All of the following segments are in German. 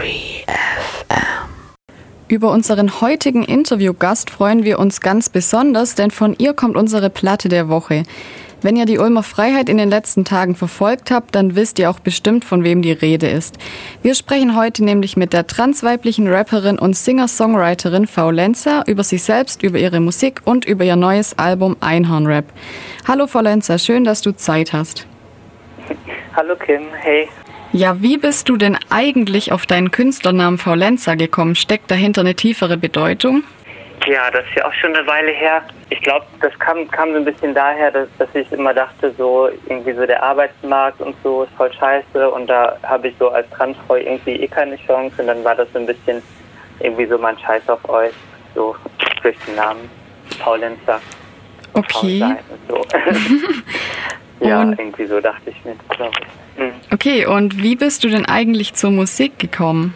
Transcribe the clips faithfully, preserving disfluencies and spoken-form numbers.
Free F M. Über unseren heutigen Interviewgast freuen wir uns ganz besonders, denn von ihr kommt unsere Platte der Woche. Wenn ihr die Ulmer Freiheit in den letzten Tagen verfolgt habt, dann wisst ihr auch bestimmt, von wem die Rede ist. Wir sprechen heute nämlich mit der transweiblichen Rapperin und Singer-Songwriterin Faulenzer über sich selbst, über ihre Musik und über ihr neues Album Einhornrap. Hallo Faulenzer, schön, dass du Zeit hast. Hallo Kim, hey. Ja, wie bist du denn eigentlich auf deinen Künstlernamen Faulenzer gekommen? Steckt dahinter eine tiefere Bedeutung? Ja, das ist ja auch schon eine Weile her. Ich glaube, das kam, kam so ein bisschen daher, dass, dass ich immer dachte, so irgendwie so der Arbeitsmarkt und so ist voll scheiße und da habe ich so als Transfrau irgendwie eh keine Chance und dann war das so ein bisschen irgendwie so mein Scheiß auf euch, so durch den Namen Faulenzer. Okay. So. Ja, und irgendwie so dachte ich mir, glaube ich. Mhm. Okay, und wie bist du denn eigentlich zur Musik gekommen?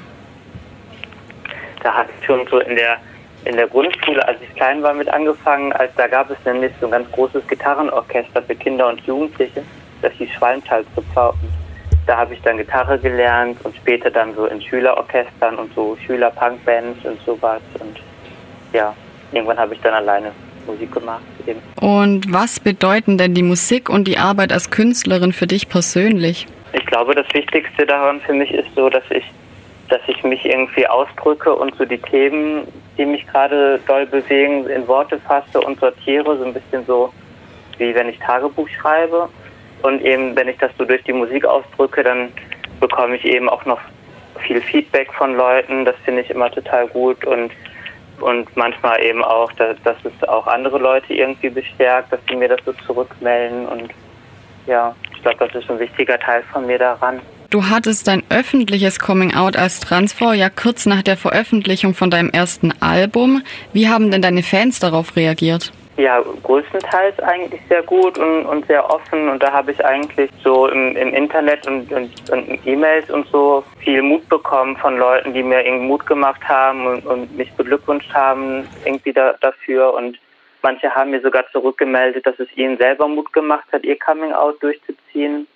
Da hatte ich schon so in der in der Grundschule, als ich klein war, mit angefangen, als da gab es nämlich so ein ganz großes Gitarrenorchester für Kinder und Jugendliche, das hieß Schwalmtalzupfer. Und da habe ich dann Gitarre gelernt und später dann so in Schülerorchestern und so Schüler-Punkbands und sowas. Und ja, irgendwann habe ich dann alleine Musik gemacht. Eben. Und was bedeuten denn die Musik und die Arbeit als Künstlerin für dich persönlich? Ich glaube, das Wichtigste daran für mich ist so, dass ich dass ich mich irgendwie ausdrücke und so die Themen, die mich gerade doll bewegen, in Worte fasse und sortiere, so ein bisschen so, wie wenn ich Tagebuch schreibe. Und eben, wenn ich das so durch die Musik ausdrücke, dann bekomme ich eben auch noch viel Feedback von Leuten. Das finde ich immer total gut und und manchmal eben auch, dass, dass es auch andere Leute irgendwie bestärkt, dass sie mir das so zurückmelden. Und ja, ich glaube, das ist ein wichtiger Teil von mir daran. Du hattest dein öffentliches Coming-out als Transfrau ja kurz nach der Veröffentlichung von deinem ersten Album. Wie haben denn deine Fans darauf reagiert? Ja, größtenteils eigentlich sehr gut und, und sehr offen. Und da habe ich eigentlich so im, im Internet und, und, und E-Mails und so viel Mut bekommen von Leuten, die mir irgendwie Mut gemacht haben und, und mich beglückwünscht haben irgendwie da, dafür. Und manche haben mir sogar zurückgemeldet, dass es ihnen selber Mut gemacht hat, ihr Coming-out durchzuziehen.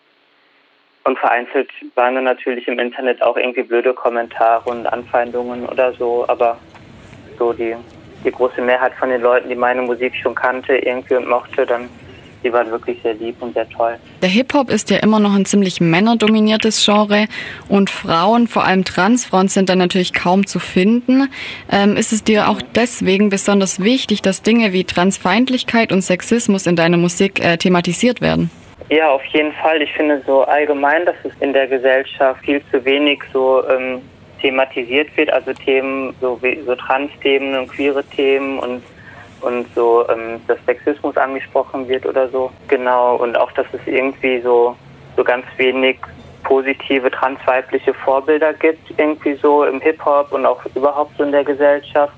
Und vereinzelt waren dann natürlich im Internet auch irgendwie blöde Kommentare und Anfeindungen oder so, aber so die, die große Mehrheit von den Leuten, die meine Musik schon kannte irgendwie und mochte, dann die waren wirklich sehr lieb und sehr toll. Der Hip-Hop ist ja immer noch ein ziemlich männerdominiertes Genre und Frauen, vor allem Transfrauen, sind dann natürlich kaum zu finden. Ähm, ist es dir auch deswegen besonders wichtig, dass Dinge wie Transfeindlichkeit und Sexismus in deiner Musik äh, thematisiert werden? Ja, auf jeden Fall. Ich finde so allgemein, dass es in der Gesellschaft viel zu wenig so ähm, thematisiert wird, also Themen, so, wie, so Trans-Themen und queere Themen und und so, ähm, dass Sexismus angesprochen wird oder so. Genau, und auch, dass es irgendwie so so ganz wenig positive transweibliche Vorbilder gibt, irgendwie so im Hip-Hop und auch überhaupt so in der Gesellschaft.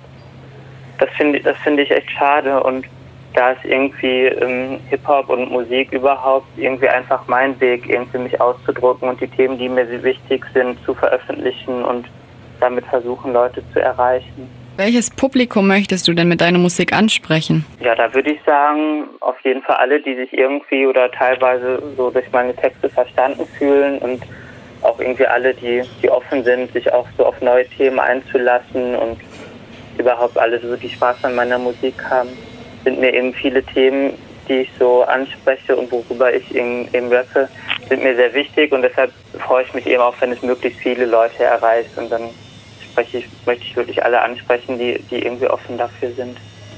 Das finde das finde ich echt schade und da ist irgendwie ähm, Hip-Hop und Musik überhaupt irgendwie einfach mein Weg, irgendwie mich auszudrücken und die Themen, die mir wichtig sind, zu veröffentlichen und damit versuchen, Leute zu erreichen. Welches Publikum möchtest du denn mit deiner Musik ansprechen? Ja, da würde ich sagen, auf jeden Fall alle, die sich irgendwie oder teilweise so durch meine Texte verstanden fühlen und auch irgendwie alle, die, die offen sind, sich auch so auf neue Themen einzulassen und überhaupt alle so die Spaß an meiner Musik haben. Sind mir eben viele Themen, die ich so anspreche und worüber ich eben, eben rappe, sind mir sehr wichtig und deshalb freue ich mich eben auch, wenn es möglichst viele Leute erreicht und dann spreche ich, möchte ich wirklich alle ansprechen, die, die irgendwie offen dafür sind.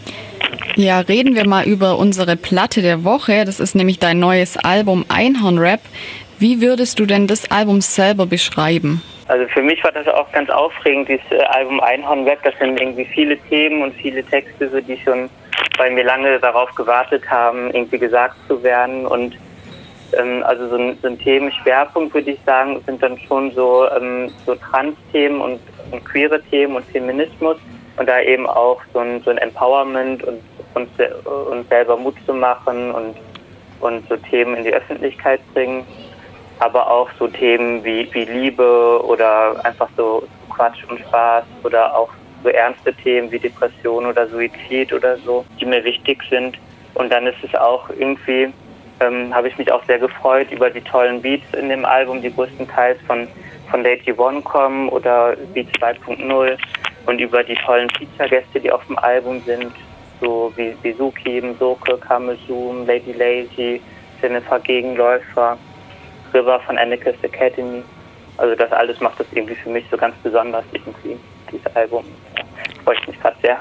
Ja, reden wir mal über unsere Platte der Woche. Das ist nämlich dein neues Album Einhornrap. Wie würdest du denn das Album selber beschreiben? Also für mich war das auch ganz aufregend, dieses Album Einhornrap. Das sind irgendwie viele Themen und viele Texte, so die schon bei mir lange darauf gewartet haben, irgendwie gesagt zu werden. Und ähm, also so ein, so ein Themenschwerpunkt, würde ich sagen, sind dann schon so, ähm, so Trans-Themen und, und queere Themen und Feminismus. Und da eben auch so ein, so ein Empowerment und, und, und selber Mut zu machen und, und so Themen in die Öffentlichkeit bringen. Aber auch so Themen wie, wie Liebe oder einfach so Quatsch und Spaß oder auch so ernste Themen wie Depression oder Suizid oder so, die mir wichtig sind. Und dann ist es auch irgendwie ähm, habe ich mich auch sehr gefreut über die tollen Beats in dem Album, die größtenteils von, von Lady One kommen oder Beat zwei Punkt null und über die tollen Feature-Gäste, die auf dem Album sind, so wie, wie Suki, Msoke, Kamezum, Lady Lazy, Jennifer Gegenläufer, River von Anarchist Academy. Also das alles macht das irgendwie für mich so ganz besonders, irgendwie, dieses Album. Da freue ich mich gerade sehr.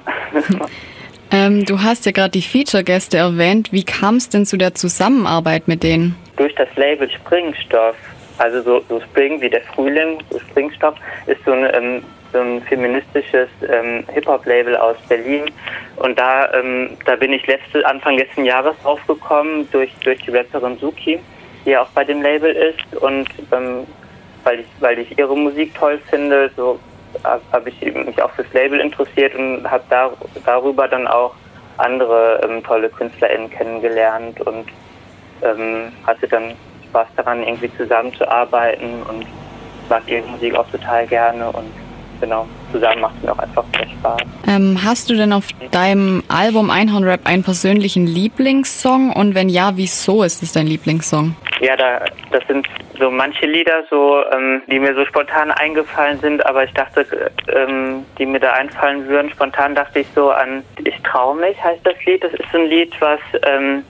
ähm, du hast ja gerade die Feature-Gäste erwähnt. Wie kam es denn zu der Zusammenarbeit mit denen? Durch das Label Springstoff, also so, so Spring wie der Frühling, so Springstoff, ist so ein, ähm, so ein feministisches ähm, Hip-Hop-Label aus Berlin. Und da, ähm, da bin ich letzte, Anfang letzten Jahres draufgekommen durch, durch die Rapperin Suki, die ja auch bei dem Label ist. Und ähm, weil ich, weil ich ihre Musik toll finde, so habe ich mich auch fürs Label interessiert und habe da, darüber dann auch andere ähm, tolle KünstlerInnen kennengelernt und ähm, hatte dann Spaß daran, irgendwie zusammenzuarbeiten und mag ihre Musik auch total gerne und genau, zusammen macht es mir auch einfach sehr Spaß. Ähm, hast du denn auf deinem Album Einhornrap einen persönlichen Lieblingssong und wenn ja, wieso ist es dein Lieblingssong? Ja, da, das sind so manche Lieder, so ähm, die mir so spontan eingefallen sind, aber ich dachte, ähm, die mir da einfallen würden. Spontan dachte ich so an Ich trau mich, heißt das Lied. Das ist so ein Lied, was, ähm,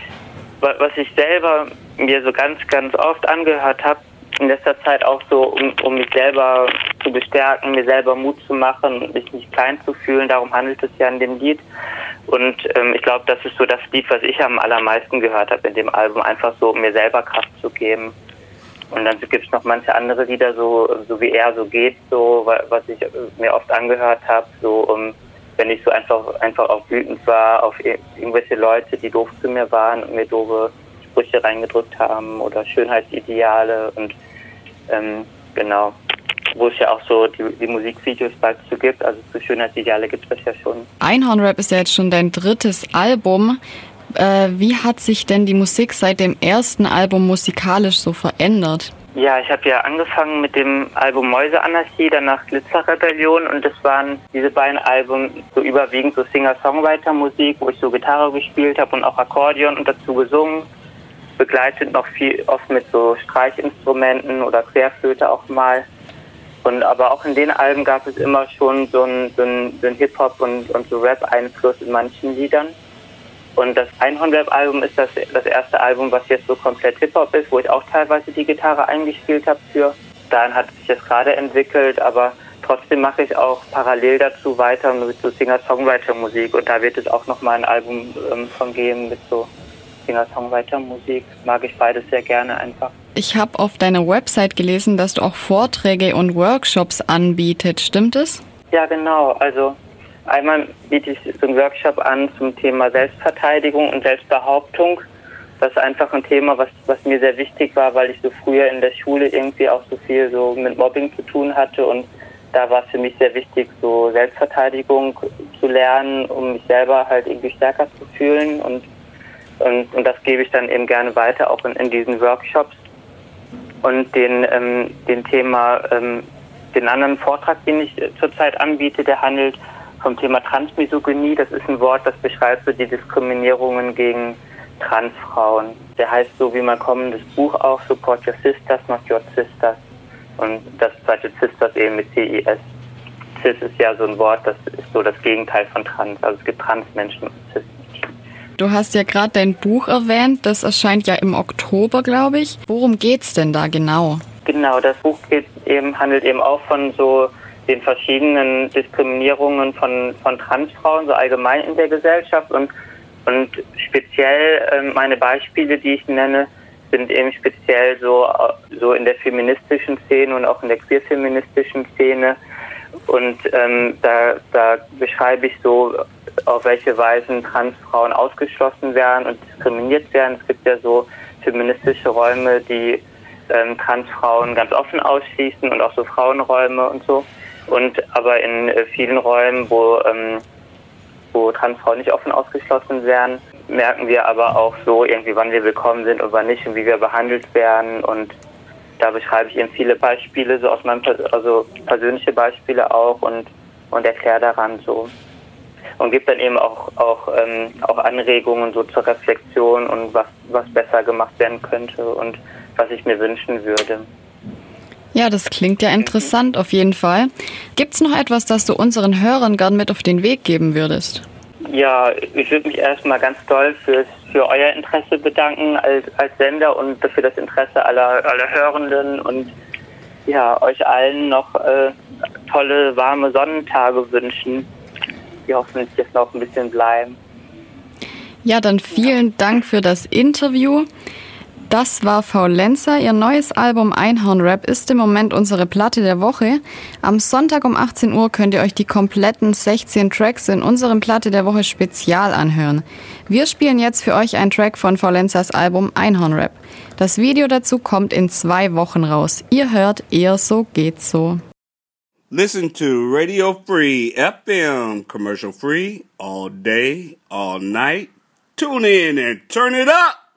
was ich selber mir so ganz, ganz oft angehört habe. In letzter Zeit auch so, um, um mich selber zu bestärken, mir selber Mut zu machen und mich nicht klein zu fühlen. Darum handelt es ja in dem Lied. Und ähm, ich glaube, das ist so das Lied, was ich am allermeisten gehört habe in dem Album, einfach so, um mir selber Kraft zu geben. Und dann gibt es noch manche andere Lieder, so, so wie er so geht, so was ich mir oft angehört habe, so um, wenn ich so einfach einfach auch wütend war auf irgendwelche Leute, die doof zu mir waren und mir doofe Sprüche reingedrückt haben oder Schönheitsideale und ähm, genau, wo es ja auch so die, die Musikvideos bald zu gibt, also zu Schönheitsideale gibt es das ja schon. Einhornrap ist ja jetzt schon dein drittes Album. Äh, wie hat sich denn die Musik seit dem ersten Album musikalisch so verändert? Ja, ich habe ja angefangen mit dem Album Mäuseanarchie, danach Glitzerrebellion und das waren diese beiden Alben so überwiegend so Singer-Songwriter-Musik, wo ich so Gitarre gespielt habe und auch Akkordeon und dazu gesungen, begleitet noch viel oft mit so Streichinstrumenten oder Querflöte auch mal. Und aber auch in den Alben gab es immer schon so einen so ein, so ein Hip-Hop und, und so Rap-Einfluss in manchen Liedern. Und das Einhornrap-Album ist das, das erste Album, was jetzt so komplett Hip-Hop ist, wo ich auch teilweise die Gitarre eingespielt habe für. Daran hat sich das gerade entwickelt, aber trotzdem mache ich auch parallel dazu weiter mit so Singer-Songwriter-Musik. Und da wird es auch nochmal ein Album ähm, von geben mit so Singer-Songwriter-Musik. Mag ich beides sehr gerne einfach. Ich habe auf deiner Website gelesen, dass du auch Vorträge und Workshops anbietest. Stimmt es? Ja, genau. Also einmal biete ich so einen Workshop an zum Thema Selbstverteidigung und Selbstbehauptung. Das ist einfach ein Thema, was, was mir sehr wichtig war, weil ich so früher in der Schule irgendwie auch so viel so mit Mobbing zu tun hatte und da war es für mich sehr wichtig, so Selbstverteidigung zu lernen, um mich selber halt irgendwie stärker zu fühlen und und, und das gebe ich dann eben gerne weiter, auch in, in diesen Workshops. Und den, ähm, den Thema, ähm, den anderen Vortrag, den ich äh, zurzeit anbiete, der handelt vom Thema Transmisogynie. Das ist ein Wort, das beschreibt so die Diskriminierungen gegen Transfrauen. Der heißt so wie mein kommendes Buch auch, Support Your Sisters, Not Your Sisters. Und das zweite Sisters eben mit C I S. Cis ist ja so ein Wort, das ist so das Gegenteil von Trans. Also es gibt Transmenschen und Cis. Du hast ja gerade dein Buch erwähnt, das erscheint ja im Oktober, glaube ich. Worum geht's denn da genau? Genau, das Buch geht eben, handelt eben auch von so den verschiedenen Diskriminierungen von, von Transfrauen, so allgemein in der Gesellschaft und, und speziell äh, meine Beispiele, die ich nenne, sind eben speziell so, so in der feministischen Szene und auch in der queer-feministischen Szene und ähm, da, da beschreibe ich so, auf welche Weisen Transfrauen ausgeschlossen werden und diskriminiert werden. Es gibt ja so feministische Räume, die ähm, Transfrauen ganz offen ausschließen und auch so Frauenräume und so. Und aber in äh, vielen Räumen, wo, ähm, wo Transfrauen nicht offen ausgeschlossen werden, merken wir aber auch so irgendwie, wann wir willkommen sind und wann nicht und wie wir behandelt werden. Und da beschreibe ich eben viele Beispiele, so aus meinem, also persönliche Beispiele auch und, und erkläre daran so, und gibt dann eben auch auch ähm, auch Anregungen so zur Reflexion und was was besser gemacht werden könnte und was ich mir wünschen würde. Ja, das klingt ja interessant auf jeden Fall. Gibt's noch etwas, das du unseren Hörern gern mit auf den Weg geben würdest? Ja, ich würde mich erstmal ganz doll fürs, für euer Interesse bedanken als, als Sender und für das Interesse aller, aller Hörenden und ja, euch allen noch äh, tolle, warme Sonnentage wünschen, die hoffentlich jetzt noch ein bisschen bleiben. Ja, dann vielen Dank für das Interview. Das war Faulenzer. Ihr neues Album Einhornrap ist im Moment unsere Platte der Woche. Am Sonntag um achtzehn Uhr könnt ihr euch die kompletten sechzehn Tracks in unserem Platte der Woche Spezial anhören. Wir spielen jetzt für euch einen Track von Faulenzers Album Einhornrap. Das Video dazu kommt in zwei Wochen raus. Ihr hört eher so geht's so. Listen to Radio Free F M, commercial free, all day, all night. Tune in and turn it up!